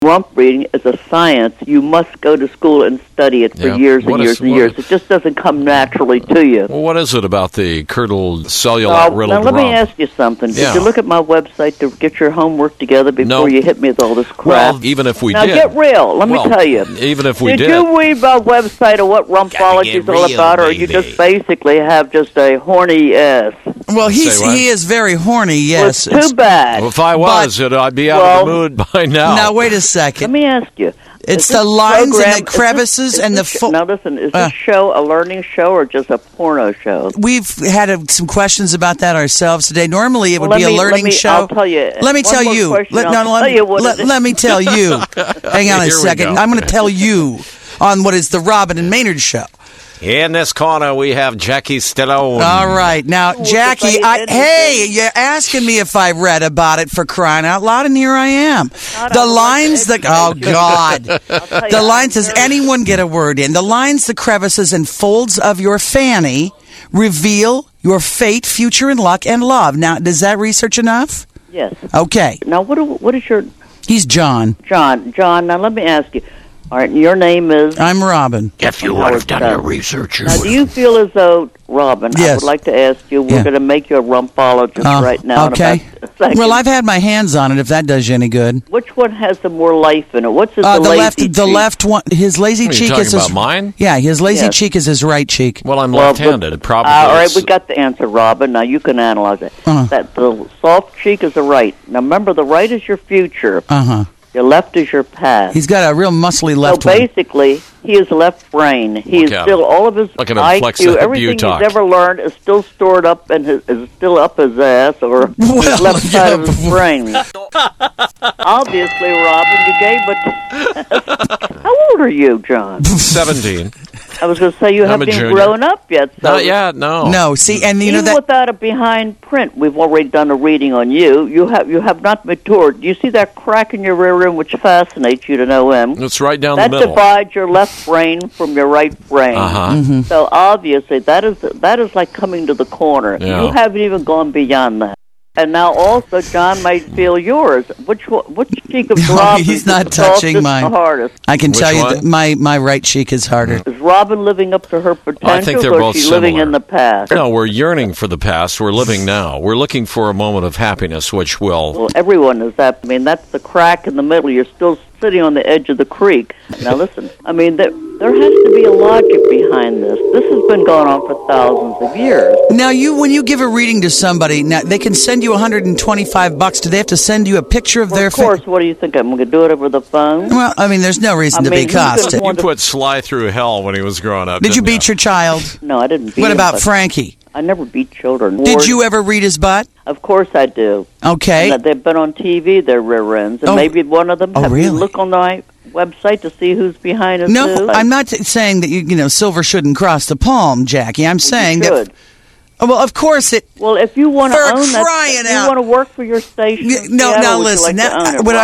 Rump reading is a science. You must go to school and study it for years and years and years. It just doesn't come naturally to you. Well, what is it about the curdled cellulite riddled Now, let me rump? ask you something. Did you look at my website to get your homework together before you hit me with all this crap? Well, even if we did. Now, get real. Let me tell you. Even if we did. Did you read my website of what rumpology is all about, or you just basically have just a horny ass? Well, he is very horny, yes. Well, too bad. Well, if I was, I'd be out of the mood by now. Now, wait a second. Let me ask you. It's the lines and the crevices and the... Now, listen, is this show a learning show or just a porno show? We've had some questions about that ourselves today. Normally, it would be a learning show. I'll tell you. Let me tell you. Let me tell you. Hang on a second. I'm going to tell you on what is the Robin and Maynard show. In this corner, we have Jackie Stallone. All right. Now, Jackie, hey, you're asking me if I read about it, for crying out loud, and here I am. The lines, oh, God. The lines, does anyone get a word in? The lines, the crevices, and folds of your fanny reveal your fate, future, and luck, and love. Now, does that research enough? Yes. Okay. Now, what is your... He's John. John, now let me ask you. All right, your name is... I'm Robin. If you would have done your research... Now, do you feel as though, Robin, I would like to ask you, we're going to make you a rumpologist right now. Okay. Well, I've had my hands on it, if that does you any good. Which one has the more life in it? What's his the left one, his lazy cheek is... about mine? Yeah, his lazy cheek is his right cheek. Well, I'm left-handed. It probably all right, we got the answer, Robin. Now, you can analyze it. That the soft cheek is the right. Now, remember, the right is your future. Your left is your past. He's got a real muscly left one. So basically, he is left brain. He is still, all of his IQ, everything he's ever learned is still stored up and is still up his ass or his left side of his brain. Obviously, Robin, you gave it... How old are you, John? 17. I was going to say you haven't even grown up yet. So not yet, no. No, see, and you know that... without a behind print, we've already done a reading on you. You have not matured. Do you see that crack in your rear end which fascinates you to no end? It's right down the middle. That divides your left brain from your right brain. So obviously, that is like coming to the corner. Yeah. You haven't even gone beyond that. And now also, John might feel yours. Which cheek of Robin he's not touching mine. The hardest? I can tell you that my right cheek is harder. Is Robin living up to her potential, I think they're both or is she similar. living in the past? No, we're yearning for the past. We're living now. We're looking for a moment of happiness, which will... Well, everyone is that. I mean, that's the crack in the middle. You're still sitting on the edge of the creek. Now, listen. I mean, there has to be a logic behind this. This has been going on for thousands of years. Now, when you give a reading to somebody, now they can send you $125. Do they have to send you a picture of their... Of course. What do you think? I'm going to do it over the phone? Well, I mean, there's no reason to be caustic. You put Sly through hell when he was growing up. Did you beat your child? No, I didn't beat him. What about Frankie? I never beat children. Did you ever read his butt? Of course I do. Okay. And they've been on TV, their rear ends. And maybe one of them... really? You look on my website to see who's behind us. No, I'm not saying that, silver shouldn't cross the palm, Jackie. I'm saying that... Well, of course it... Well, if you want to own that... You want to work for your station... now listen. Do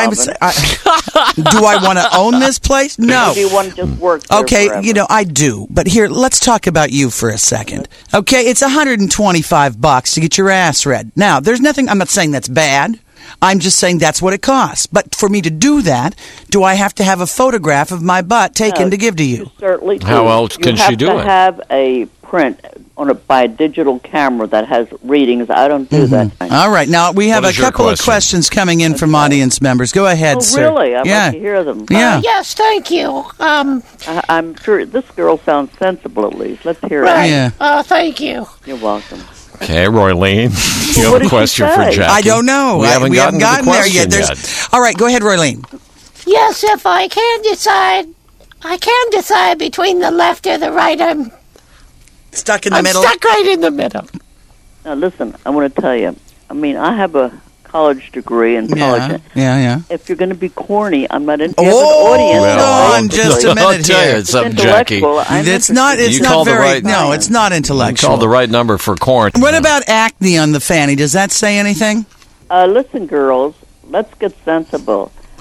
I want to own this place? No. Do you want to just work there forever? I do. But here, let's talk about you for a second. Okay, it's $125 to get your ass read. Now, there's nothing... I'm not saying that's bad. I'm just saying that's what it costs. But for me to do that, do I have to have a photograph of my butt taken to give to you? You certainly do. How else can she do it? You have to have a print by a digital camera that has readings. I don't do that. All right. Now, we have a couple of questions coming in from audience members. Go ahead, sir. Oh, really? I'd like to hear them. Yeah. Yes, thank you. I'm sure this girl sounds sensible, at least. Let's hear it. Yeah. Thank you. You're welcome. Okay, Roylene, you have a question for Jackie? I don't know. We haven't gotten the there yet. All right, go ahead, Roylene. Yes, if I can decide between the left or the right. I'm stuck in the middle. Stuck right in the middle. Now, listen, I want to tell you. I mean, I have a college degree in college. Yeah. If you're going to be corny, I'm not into an audience. Hold on just a minute here. It's Jackie. It's not very... No, it's not intellectual. You called the right number for corn. What about acne on the fanny? Does that say anything? Listen, girls, let's get sensible.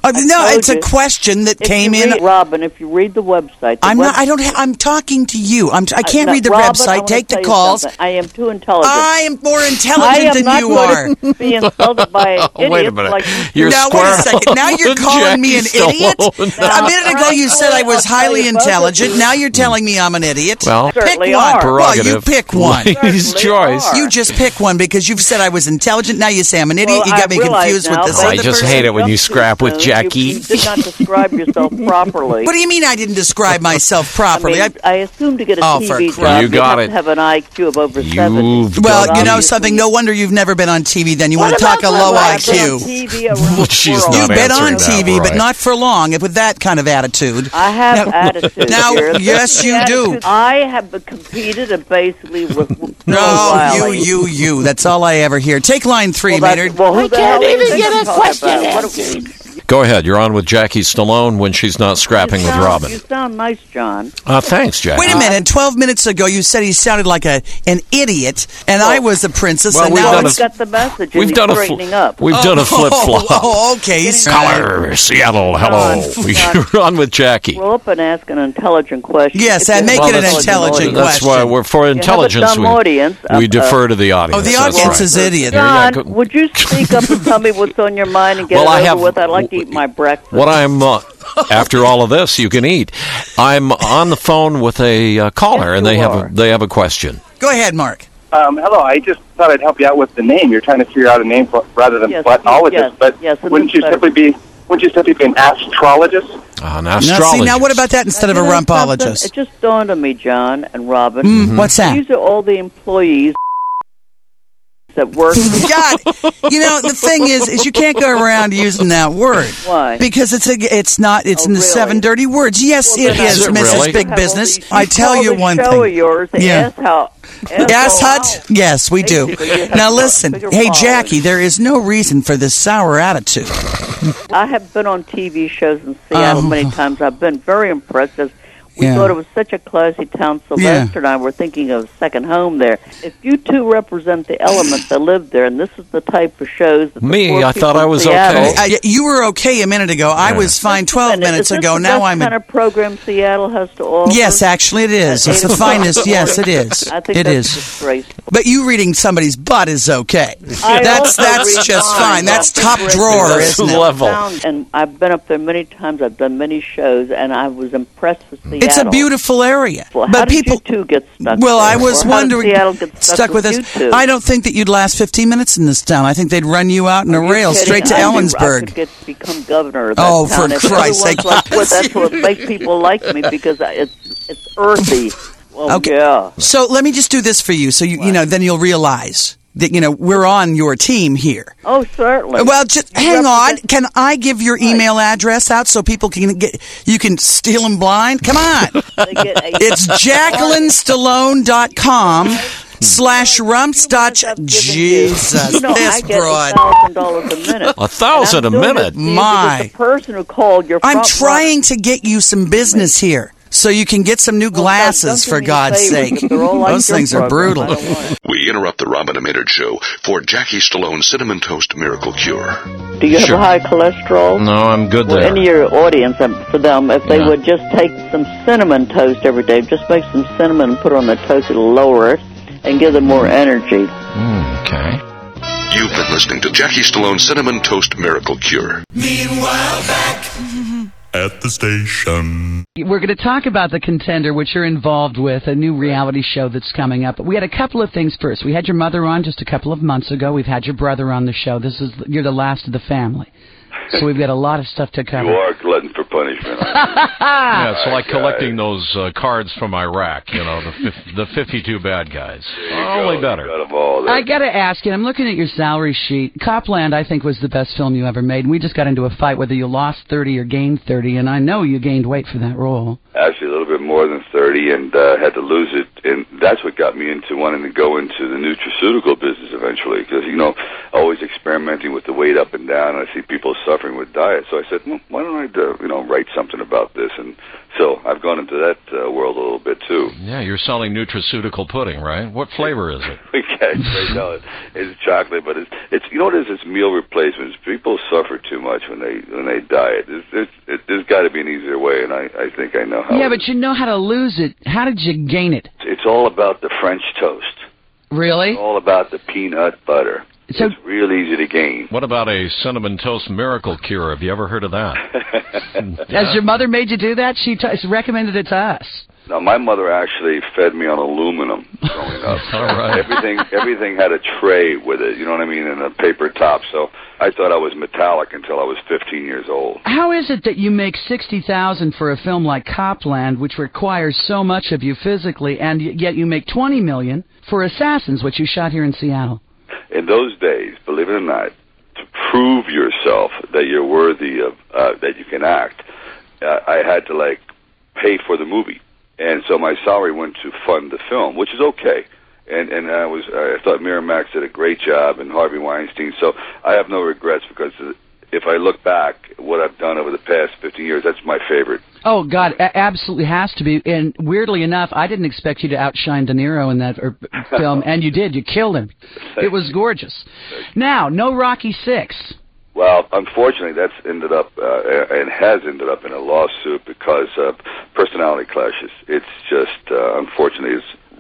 No, it's a question that came in. Robin, if you read the website, I'm talking to you. I can't read the website. Take the calls. I am too intelligent. I am more intelligent than you are. Be insulted by wait a minute. Like now, wait a second. Now you're calling me an idiot? A minute ago you said I was highly intelligent. Now you're telling me I'm an idiot. Well, pick one. Well, you pick one. His choice. You just pick one because you've said I was intelligent. Now you say I'm an idiot. Well, you got me confused with this other I just hate it when you scrap with Jackie. You did not describe yourself properly. What do you mean I didn't describe myself properly? I assume to get a TV job, you got it. Have an IQ of over 70. Well, you know something? No wonder you've never been on TV. Then you want to talk a low IQ. She's not You've been on answering TV, that, right. but not for long. With that kind of attitude. I have attitude. Now, yes, you do. I have competed basically with. You. That's all I ever hear. Take line 3, Maynard. Well, I can't even get a question answered. Go ahead. You're on with Jackie Stallone when she's not scrapping with Robin. You sound nice, John. Thanks, Jackie. Wait a minute. 12 minutes ago, you said he sounded like an idiot, and I was the princess. Well, and we've now done got the message. We've done a flip-flop. Oh, okay. Color, Seattle, hello. You're on with Jackie. Roll up and ask an intelligent question. Yes, and make it an intelligent question. That's why we're for intelligence. We defer to the audience. Oh, the audience is idiot. John, would you speak up and tell me what's on your mind and get it over with? I'd like to eat my breakfast. What I'm after all of this, you can eat. I'm on the phone with a caller, and they have a question. Go ahead, Mark. Hello. I just thought I'd help you out with the name. You're trying to figure out a name rather than buttonologist, but wouldn't you simply be an astrologist? An astrologist. See, now what about that instead of a rumpologist? It just dawned on me, John and Robin. What's that? These are all the employees that work. God, the thing is you can't go around using that word. Why? Because it's in the 7 dirty words. Yes, it is, Mrs. Really? Big Business. I tell you one thing. Show of yours, Ass Hut? Yes, we do. Now listen, hey Jackie, there is no reason for this sour attitude. I have been on TV shows in Seattle many times. I've been very impressed as we thought it was such a classy town. Sylvester and I were thinking of a second home there. If you two represent the elements that live there, and this is the type of shows that I thought I was Seattle, okay. You were okay a minute ago. I was fine 12 minutes ago. Now I'm kind of program Seattle has to offer. Yes, actually it is. It's the finest. Yes, it is. I think that's disgraceful. But you reading somebody's butt is okay. That's just fine. That's top drawer, isn't it? Level. And I've been up there many times. I've done many shows, and I was impressed with Seattle. It's a beautiful area. Well, but how people did you two get stuck Well, there? I was wondering, Seattle get stuck with us. You two? I don't think that you'd last 15 minutes in this town. I think they'd run you out in a rail straight to Ellensburg. I could become governor of that town. For Christ's sake. That's what makes people like me, because it's earthy. Well, okay. Yeah. So let me just do this for you, so then you'll realize that we're on your team here. Oh, certainly. Well, just hang on. Can I give your email address out so people can you can steal them blind? Come on. It's JacquelineStallone.com/rump. Jesus, this broad. $1,000 a minute. $1,000 a minute. My. The person who called your. I'm trying to get you some business here. So you can get some new glasses, for God's sake. Those things are brutal. We interrupt the Robin and Maynard Show for Jackie Stallone Cinnamon Toast Miracle Cure. Do you have high cholesterol? No, I'm good there. Any of your audience, for them, if they would just take some cinnamon toast every day, just make some cinnamon and put it on their toast, it'll lower it and give them more energy. Okay. You've been listening to Jackie Stallone Cinnamon Toast Miracle Cure. Meanwhile, back at the station. We're going to talk about The Contender, which you're involved with, a new reality show that's coming up. But we had a couple of things first. We had your mother on just a couple of months ago. We've had your brother on the show. You're the last of the family. So we've got a lot of stuff to cover. You are glutton for punishment. Yeah, it's like collecting those cards from Iraq, the 52 bad guys. Only better. I got to ask you, I'm looking at your salary sheet. Copland, I think, was the best film you ever made. And we just got into a fight whether you lost 30 or gained 30, and I know you gained weight for that role. Actually, a little bit more than 30, and had to lose it. And that's what got me into wanting to go into the nutraceutical business eventually, because, always experimenting with the weight up and down, and I see people suffering with diet. So I said, well, why don't I write something about this. And so I've gone into that world a little bit too. Yeah, you're selling nutraceutical pudding, right? What flavor is it? It's chocolate, but it's you know what it is? It's meal replacements. People suffer too much when they diet. There's got to be an easier way, and I think I know how. Yeah, but you know how to lose it. How did you gain it? It's all about the French toast. Really? It's all about the peanut butter. So, it's real easy to gain. What about a Cinnamon Toast Miracle Cure? Have you ever heard of that? Has your mother made you do that? She recommended it to us. Now, my mother actually fed me on aluminum growing up. All right. Everything had a tray with it, you know what I mean, and a paper top. So I thought I was metallic until I was 15 years old. How is it that you make $60,000 for a film like Copland, which requires so much of you physically, and yet you make $20 million for Assassins, which you shot here in Seattle? In those days, believe it or not, to prove yourself that you're worthy of that you can act, I had to pay for the movie. And so my salary went to fund the film, which is okay. And I thought Miramax did a great job, and Harvey Weinstein. So I have no regrets, because if I look back, what I've done over the past 15 years, that's my favorite. Oh, God, absolutely has to be. And weirdly enough, I didn't expect you to outshine De Niro in that film, and you did. You killed him. It was gorgeous. Now, no Rocky VI. Well, unfortunately, that's ended up and has ended up in a lawsuit because of personality clashes. It's just, unfortunately,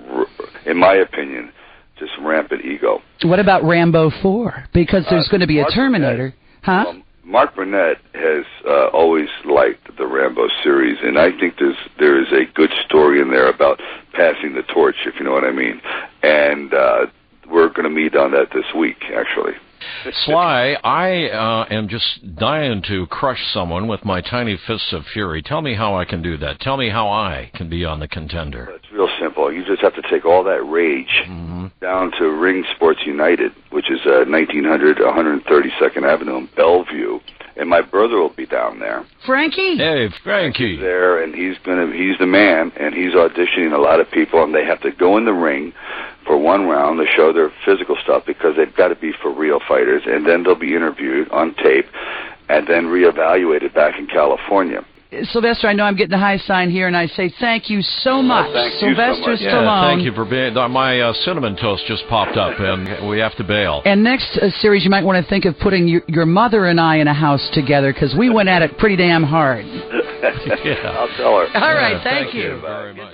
in my opinion, just rampant ego. What about Rambo 4? Because there's going to be a Terminator. Huh? Mark Burnett has always liked the Rambo series, and I think there is a good story in there about passing the torch, if you know what I mean. And we're going to meet on that this week, actually. Sly, I am just dying to crush someone with my tiny fists of fury. Tell me how I can do that. Tell me how I can be on the Contender. It's real simple. You just have to take all that rage down to Ring Sports United, which is 1900 132nd Avenue in Bellevue, and my brother will be down there. Frankie? Hey, Frankie. He's there, and he's the man, and he's auditioning a lot of people, and they have to go in the ring for one round to show their physical stuff, because they've got to be for real fighters, and then they'll be interviewed on tape and then reevaluated back in California. Sylvester, I know I'm getting a high sign here, and I say thank you so much. Sylvester Stallone. Yeah, thank you for being... My cinnamon toast just popped up, and we have to bail. And next series, you might want to think of putting your mother and I in a house together, because we went at it pretty damn hard. Yeah. I'll tell her. All right, thank you. Very much.